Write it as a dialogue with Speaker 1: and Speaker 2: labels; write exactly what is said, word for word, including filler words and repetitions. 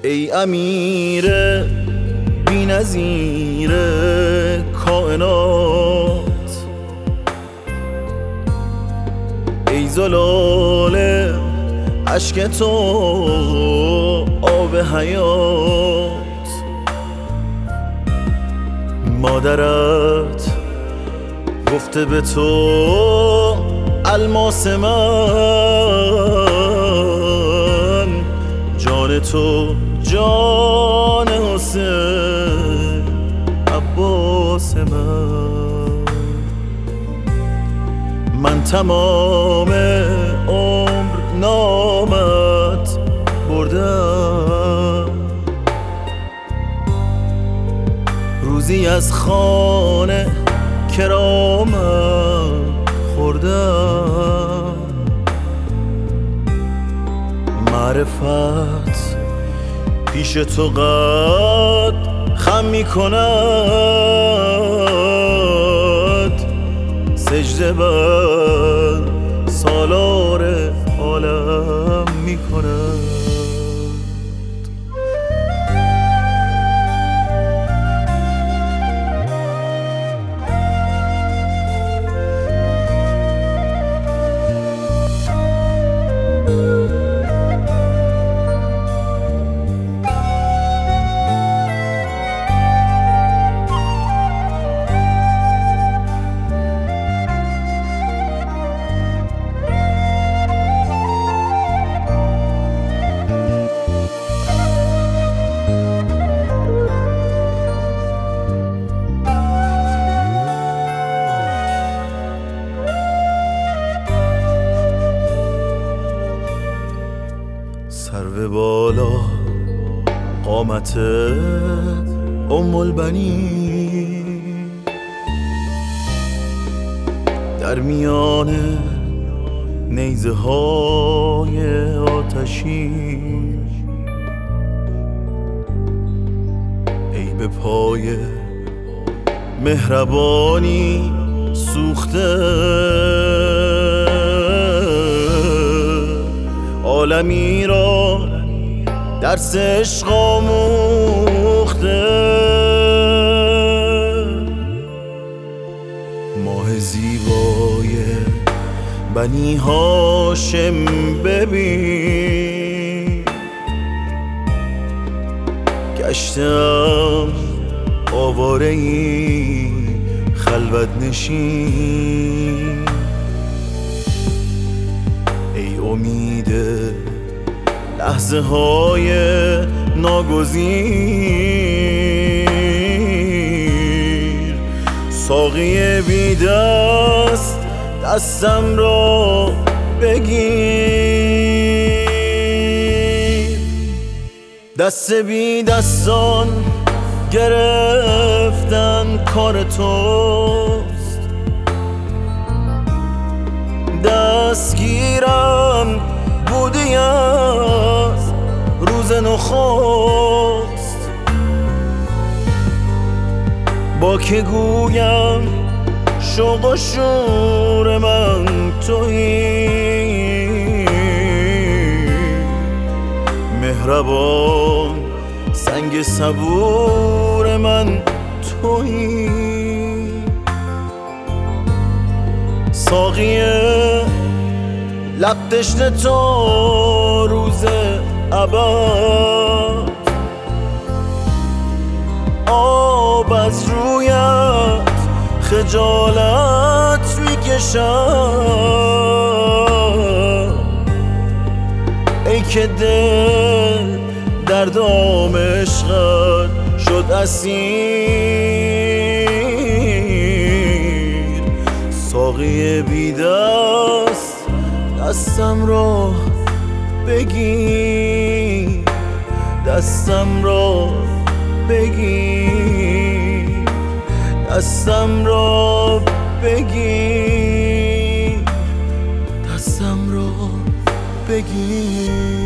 Speaker 1: ای امیر بی‌نظیر کائنات، ای زلال اشک تو آب حیات، مادرت گفته به تو الماس من، جان تو جان حسین عباس من. من تمام عمر نامت بردم، روزی از خانه کرامت خوردم. معرفت پیش تو قد خم می کند، سجده بر سالار عالم می کند. سرو بالا قامت ام البنین، در میان نیزه های آتشین، ای به پای مهربانی سوخته، عالمی را درس عشق آموخته. ماه زیبای بنی هاشم ببین، گشتم آواره ای خلوت نشین، ای امید لحظه های ناگزیر، ساقی بی دست دستم را بگیر. دست بی دستان گرفتن کار توست، دستگیرم بودی از روز نخست. با که گویم شوق و شور من تویی، مهربان سنگ صبور من تویی. ساقی لب تشنه تو روز ابد، آب از رویت خجالت میکشم، ای که دل در دام عشقت شد اسیر. ساقی بی دست دستم را بگیر، دستم را بگیر، دستم را بگیر، دستم را بگیر.